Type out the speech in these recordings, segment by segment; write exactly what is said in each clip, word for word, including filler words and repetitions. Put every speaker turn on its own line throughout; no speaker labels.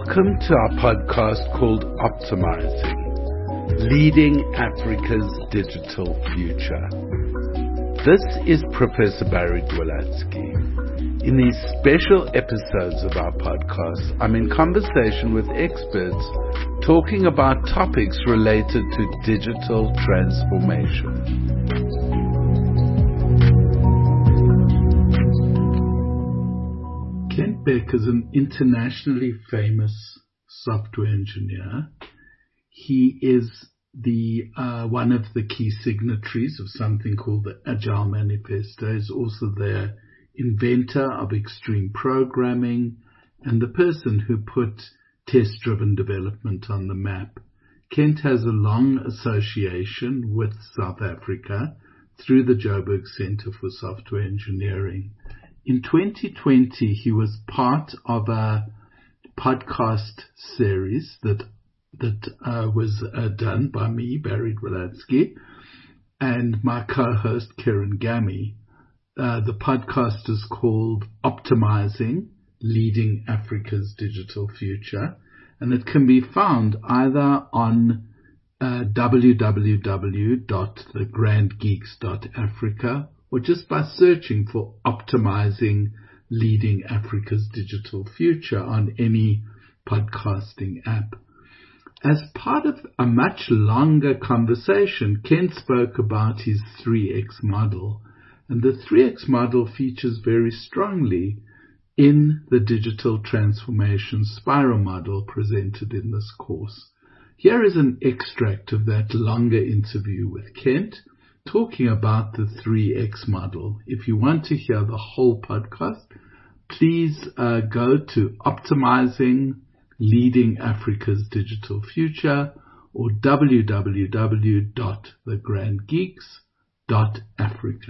Welcome to our podcast called Optimizing, Leading Africa's Digital Future. This is Professor Barry Dwalatsky. In these special episodes of our podcast, I'm in conversation with experts talking about topics related to digital transformation. Kent Beck is an internationally famous software engineer. He is the uh, one of the key signatories of something called the Agile Manifesto. He's also the inventor of extreme programming and the person who put test-driven development on the map. Kent has a long association with South Africa through the Joburg Center for Software Engineering. In twenty twenty, he was part of a podcast series that that uh, was uh, done by me, Barry Dwalatsky, and my co-host, Karen Gammy. Uh, the podcast is called Optimizing, Leading Africa's Digital Future, and it can be found either on uh, w w w dot the grand geeks dot africa or just by searching for Optimizing Leading Africa's Digital Future on any podcasting app. As part of a much longer conversation, Ken spoke about his three X model, and the three X model features very strongly in the digital transformation spiral model presented in this course. Here is an extract of that longer interview with Kent, talking about the three X model. If you want to hear the whole podcast, please uh, go to Optimizing Leading Africa's Digital Future or w w w dot the grand geeks dot africa.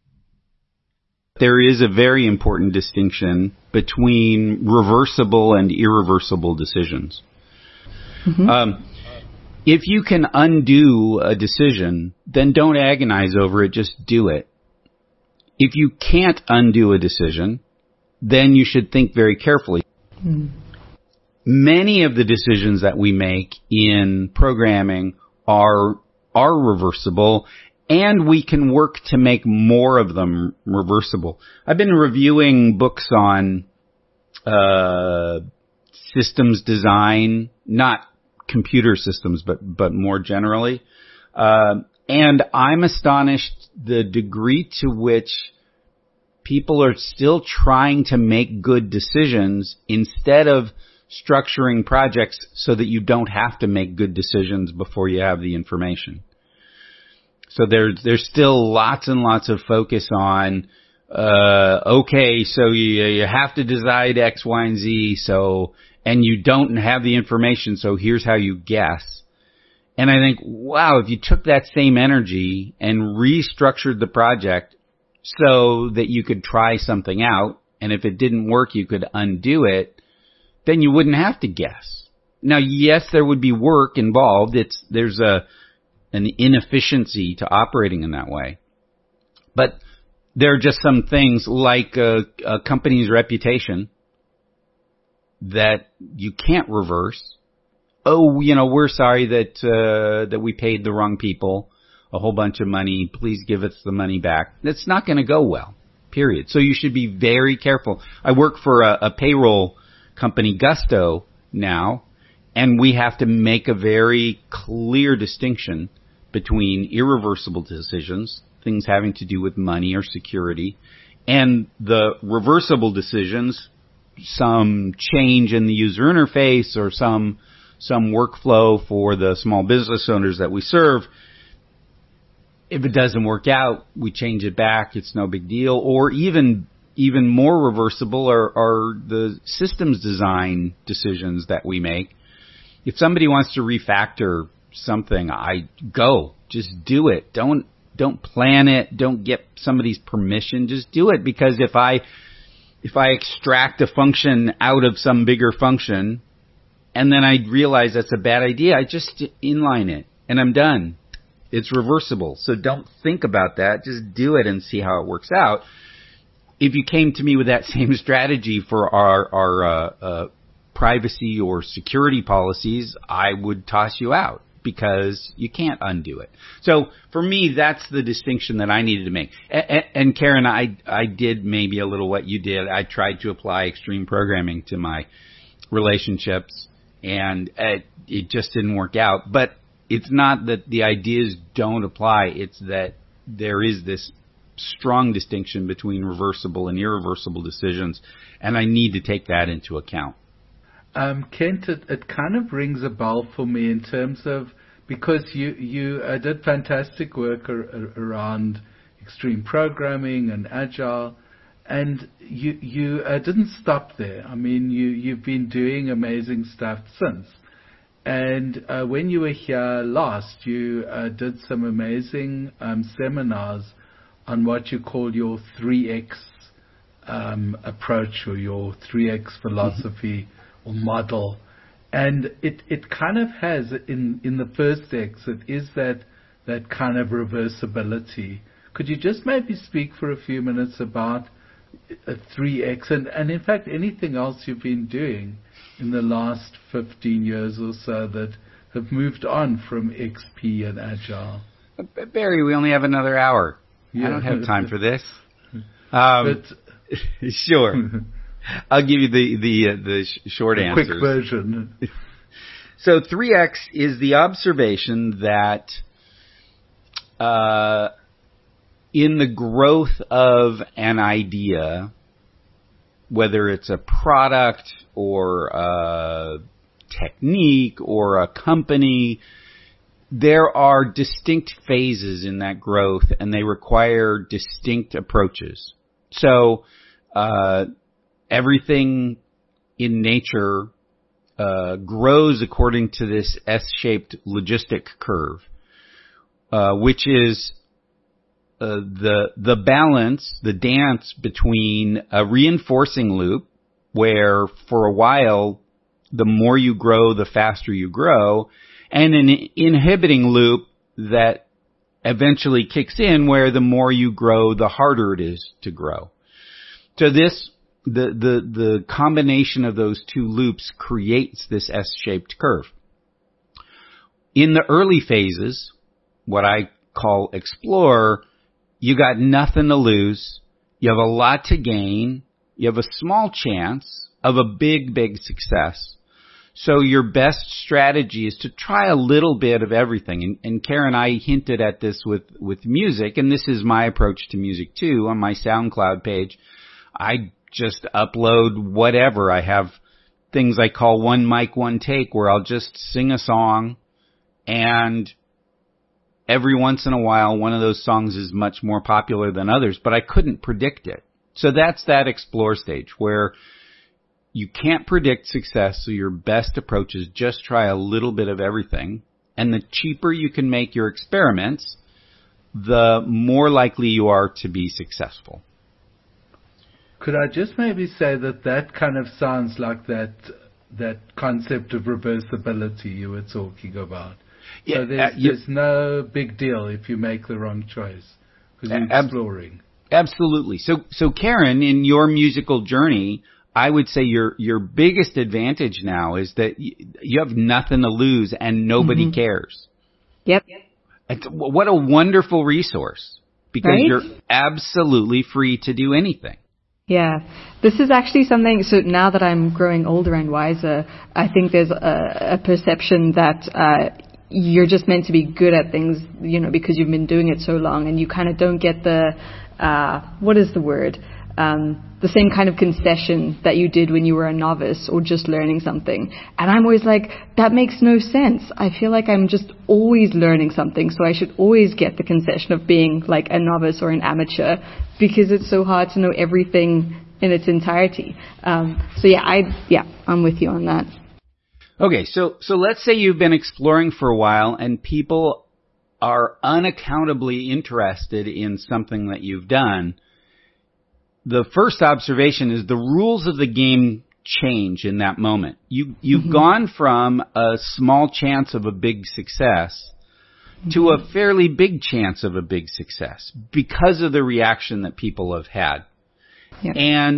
There is a very important distinction between reversible and irreversible decisions. Mm-hmm. Um, If you can undo a decision, then don't agonize over it, just do it. If you can't undo a decision, then you should think very carefully. Mm. Many of the decisions that we make in programming are are reversible, and we can work to make more of them reversible. I've been reviewing books on uh systems design, not computer systems, but, but more generally. Uh, and I'm astonished the degree to which people are still trying to make good decisions instead of structuring projects so that you don't have to make good decisions before you have the information. So there's, there's still lots and lots of focus on, uh, okay, so you, you have to decide X, Y, and Z, so, and you don't have the information, so here's how you guess. And I think, wow, if you took that same energy and restructured the project so that you could try something out, and if it didn't work, you could undo it, then you wouldn't have to guess. Now, yes, there would be work involved. It's, there's a, an inefficiency to operating in that way. But there are just some things like a, a company's reputation that you can't reverse. Oh, you know, we're sorry that uh, that we paid the wrong people a whole bunch of money. Please give us the money back. That's not going to go well, period. So you should be very careful. I work for a, a payroll company, Gusto, now, and we have to make a very clear distinction between irreversible decisions, things having to do with money or security, and the reversible decisions, some change in the user interface or some some workflow for the small business owners that we serve. If it doesn't work out, we change it back. It's no big deal. Or even even more reversible are, are the systems design decisions that we make. If somebody wants to refactor something, I go. Just do it. Don't don't plan it. Don't get somebody's permission. Just do it, because if I If I extract a function out of some bigger function and then I realize that's a bad idea, I just inline it and I'm done. It's reversible. So don't think about that. Just do it and see how it works out. If you came to me with that same strategy for our, our uh, uh, privacy or security policies, I would toss you out because you can't undo it. So for me, that's the distinction that I needed to make. And, and Karen, I, I did maybe a little what you did. I tried to apply extreme programming to my relationships, and it, it just didn't work out. But it's not that the ideas don't apply. It's that there is this strong distinction between reversible and irreversible decisions, and I need to take that into account.
Um, Kent, it, it kind of rings a bell for me in terms of, because you, you uh, did fantastic work ar- around extreme programming and agile, and you, you uh, didn't stop there. I mean, you, you've been doing amazing stuff since. And uh, when you were here last, you uh, did some amazing um, seminars on what you call your three X um, approach, or your three X philosophy or model. And it, it kind of has, in, in the first X, it is that, that kind of reversibility. Could you just maybe speak for a few minutes about a three X, and, and in fact anything else you've been doing in the last fifteen years or so that have moved on from X P and Agile?
Barry, we only have another hour. Yeah. I don't have time for this. Um, but sure. I'll give you the the uh, the sh- short
the
answers.
Quick version.
So three X is the observation that uh, in the growth of an idea, whether it's a product or a technique or a company, there are distinct phases in that growth, and they require distinct approaches. So uh, everything in nature uh, grows according to this S-shaped logistic curve, uh, which is uh, the the balance, the dance between a reinforcing loop, where for a while, the more you grow, the faster you grow, and an inhibiting loop that eventually kicks in, where the more you grow, the harder it is to grow. So this, the, the, the combination of those two loops creates this S-shaped curve. In the early phases, what I call explore, you got nothing to lose. You have a lot to gain. You have a small chance of a big, big success. So your best strategy is to try a little bit of everything. And, and Karen, I hinted at this with, with music, and this is my approach to music too. On my SoundCloud page, I just upload whatever. I have things I call one mic, one take, where I'll just sing a song, and every once in a while, one of those songs is much more popular than others, but I couldn't predict it. So that's that explore stage where you can't predict success, so your best approach is just try a little bit of everything. And the cheaper you can make your experiments, the more likely you are to be successful.
Could I just maybe say that that kind of sounds like that that concept of reversibility you were talking about? Yeah, so there's, uh, there's no big deal if you make the wrong choice, because you're ab- exploring.
Absolutely. So, so Karen, in your musical journey, I would say your your biggest advantage now is that y- you have nothing to lose and nobody mm-hmm. cares.
Yep.
It's, what a wonderful resource, because
right?
you're absolutely free to do anything.
Yeah, this is actually something, so now that I'm growing older and wiser, I think there's a, a perception that uh, you're just meant to be good at things, you know, because you've been doing it so long, and you kind of don't get the, uh, what is the word, um, the same kind of concession that you did when you were a novice or just learning something. And I'm always like, that makes no sense. I feel like I'm just always learning something, so I should always get the concession of being like a novice or an amateur, because it's so hard to know everything in its entirety. Um, so yeah, I yeah, I'm with you on that.
Okay, so so let's say you've been exploring for a while and people are unaccountably interested in something that you've done. The first observation is the rules of the game change in that moment. You, you've mm-hmm. gone from a small chance of a big success mm-hmm. to a fairly big chance of a big success because of the reaction that people have had. Yep. And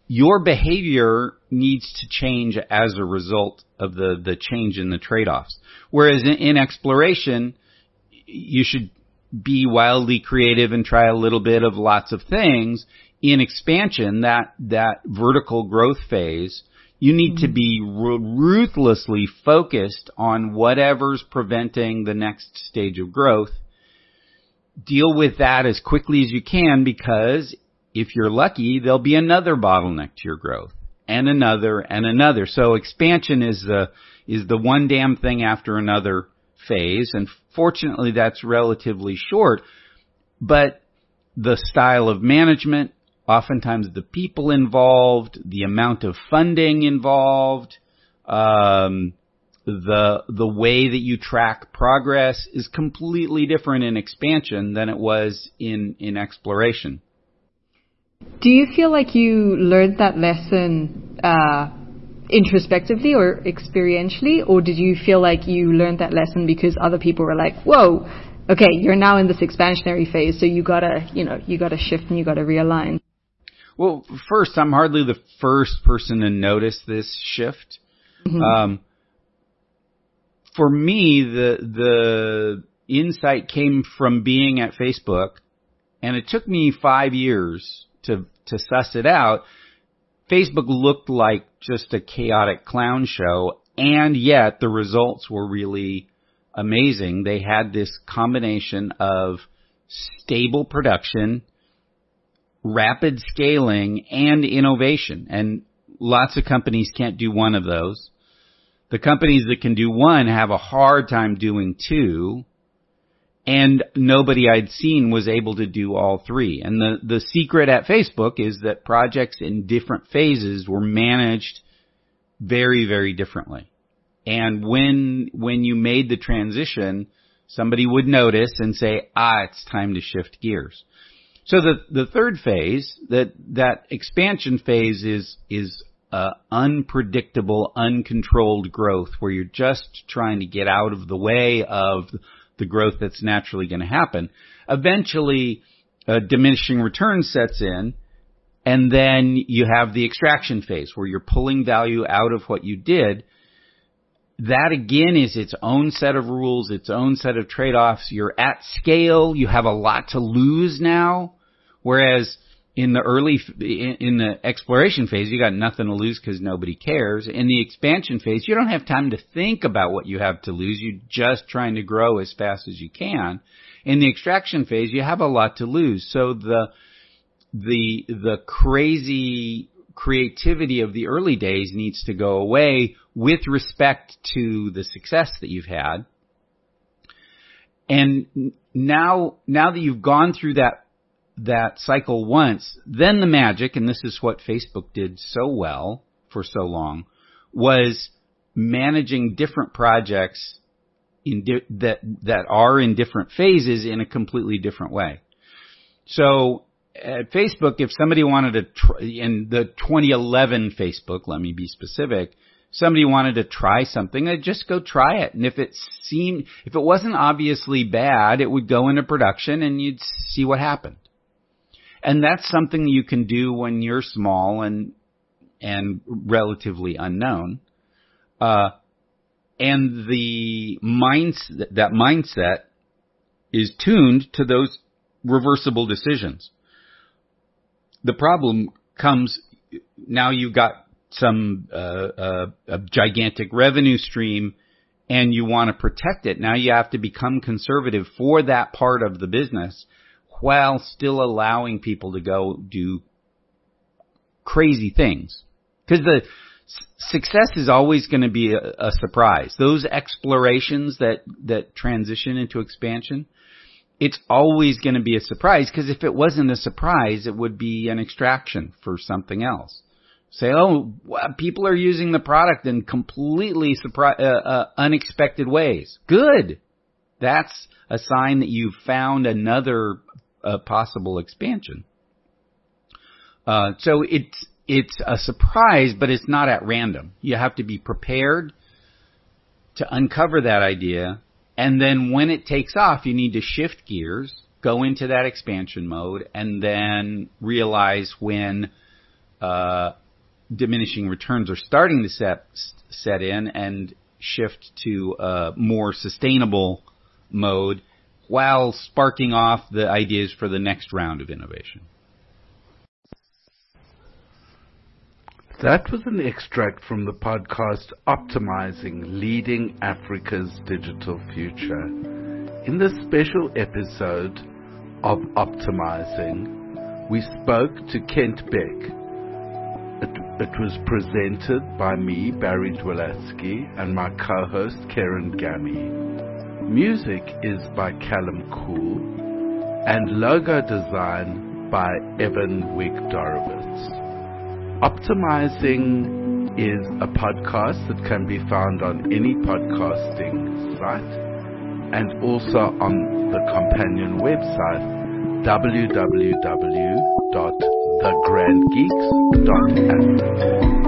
your behavior needs to change as a result of the, the change in the trade-offs. Whereas in, in exploration, you should be wildly creative and try a little bit of lots of things. In expansion, that, that vertical growth phase, you need to be ruthlessly focused on whatever's preventing the next stage of growth. Deal with that as quickly as you can, because if you're lucky, there'll be another bottleneck to your growth, and another, and another. So expansion is the, is the one damn thing after another phase, and fortunately that's relatively short, but the style of management, oftentimes the people involved, the amount of funding involved, um, the the way that you track progress is completely different in expansion than it was in, in exploration.
Do you feel like you learned that lesson uh, introspectively or experientially, or did you feel like you learned that lesson because other people were like, whoa, okay, you're now in this expansionary phase, so you gotta, you know, you gotta shift and you gotta realign?
Well, first, I'm hardly the first person to notice this shift. Mm-hmm. Um, for me, the the insight came from being at Facebook, and it took me five years to to suss it out. Facebook looked like just a chaotic clown show, and yet the results were really amazing. They had this combination of stable production, rapid scaling, and innovation. And lots of companies can't do one of those. The companies that can do one have a hard time doing two. And nobody I'd seen was able to do all three. And the, the secret at Facebook is that projects in different phases were managed very, very differently. And when, when you made the transition, somebody would notice and say, ah, it's time to shift gears. So the, the third phase, that, that expansion phase is, is, uh, unpredictable, uncontrolled growth where you're just trying to get out of the way of the growth that's naturally going to happen. Eventually, uh, diminishing return sets in, and then you have the extraction phase where you're pulling value out of what you did. That again is its own set of rules, its own set of trade-offs. You're at scale. You have a lot to lose now. Whereas in the early, in the exploration phase, you got nothing to lose because nobody cares. In the expansion phase, you don't have time to think about what you have to lose. You're just trying to grow as fast as you can. In the extraction phase, you have a lot to lose. So the, the, the crazy creativity of the early days needs to go away with respect to the success that you've had. And now, now that you've gone through that that cycle once, then the magic, and this is what Facebook did so well for so long, was managing different projects in di- that that are in different phases in a completely different way. So at Facebook, if somebody wanted to, tr- in the twenty eleven Facebook, let me be specific, somebody wanted to try something, they'd just go try it. And if it seemed, if it wasn't obviously bad, it would go into production and you'd see what happened. And that's something you can do when you're small and and relatively unknown. Uh, and the minds that mindset is tuned to those reversible decisions. The problem comes now. You've got some uh, uh, a gigantic revenue stream, and you want to protect it. Now you have to become conservative for that part of the business, while still allowing people to go do crazy things. Because the s- success is always going to be a, a surprise. Those explorations that, that transition into expansion, it's always going to be a surprise, because if it wasn't a surprise, it would be an extraction for something else. Say, oh, people are using the product in completely surpri- uh, uh, unexpected ways. Good. That's a sign that you've found another a possible expansion. Uh, so it's, it's a surprise, but it's not at random. You have to be prepared to uncover that idea. And then when it takes off, you need to shift gears, go into that expansion mode, and then realize when uh, diminishing returns are starting to set set in and shift to a more sustainable mode while sparking off the ideas for the next round of innovation.
That was an extract from the podcast Optimizing, Leading Africa's Digital Future. In this special episode of Optimizing, we spoke to Kent Beck. It, it was presented by me, Barry Dwalatsky, and my co-host, Karen Gammy. Music is by Callum Cool, and logo design by Evan Wigg-Dorowitz. Optimizing is a podcast that can be found on any podcasting site and also on the companion website w w w dot the grand geeks dot app.